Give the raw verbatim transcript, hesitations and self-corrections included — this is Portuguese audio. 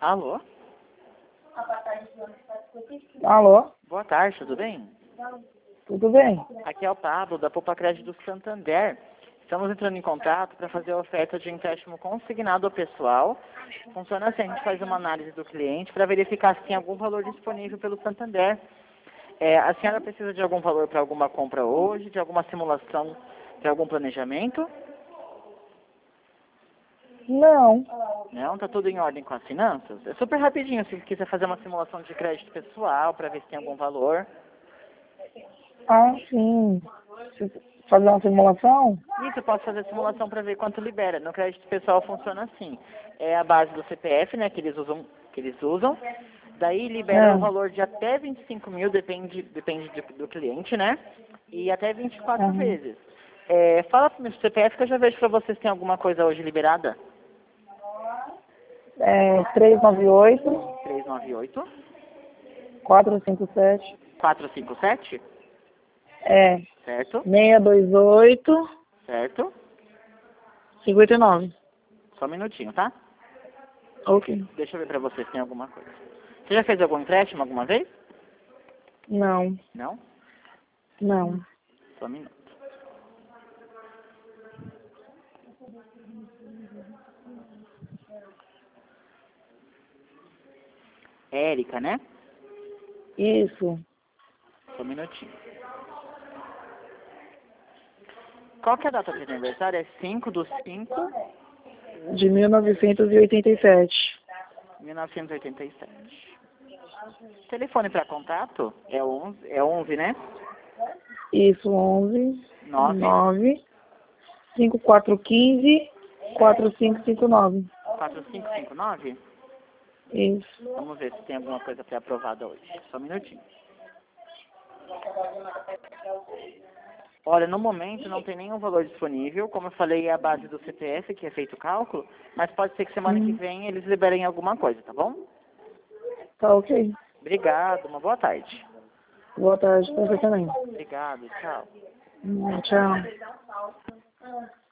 Alô? Alô? Boa tarde, tudo bem? Tudo bem? Aqui é o Pablo, da Poupa Crédito do Santander. Estamos entrando em contato para fazer a oferta de empréstimo consignado ao pessoal. Funciona assim, a gente faz uma análise do cliente para verificar se tem algum valor disponível pelo Santander. É, a senhora precisa de algum valor para alguma compra hoje, de alguma simulação, de algum planejamento? Não. Não, tá tudo em ordem com as finanças? É super rapidinho, se quiser fazer uma simulação de crédito pessoal para ver se tem algum valor. Ah, sim. Você fazer uma simulação? Isso, eu posso fazer simulação para ver quanto libera. No crédito pessoal funciona assim. É a base do C P F, né, que eles usam, que eles usam. Daí libera o É. valor de até vinte e cinco mil, depende, depende do, do cliente, né? E até vinte e quatro Uhum. vezes. É, fala pro meu C P F que eu já vejo para vocês se tem alguma coisa hoje liberada. É três nove oito, três nove oito, quatro cinco sete. quatro cinco sete, É. certo? seis dois oito, Certo? cinquenta e nove. Só um minutinho, tá? Ok. Deixa eu ver para vocês se tem alguma coisa. Você já fez algum empréstimo alguma vez? Não. Não? Não. Só um minuto. Érica, né? Isso. Só um minutinho. Qual que é a data de aniversário? É cinco de cinco De mil novecentos e oitenta e sete. de mil novecentos e oitenta e sete. Telefone para contato é onze, é onze, né? Isso, onze, nove nove, cinco quatro um cinco, quatro cinco cinco nove. quatro cinco cinco nove. Isso. Vamos ver se tem alguma coisa pré-aprovada hoje. Só um minutinho. Olha, no momento não tem nenhum valor disponível. Como eu falei, é a base do C P F que é feito o cálculo, mas pode ser que semana que Hum. vem eles liberem alguma coisa, tá bom? Tá ok. Obrigado, uma boa tarde. Boa tarde pra você também. Obrigado, tchau. Hum, Tchau.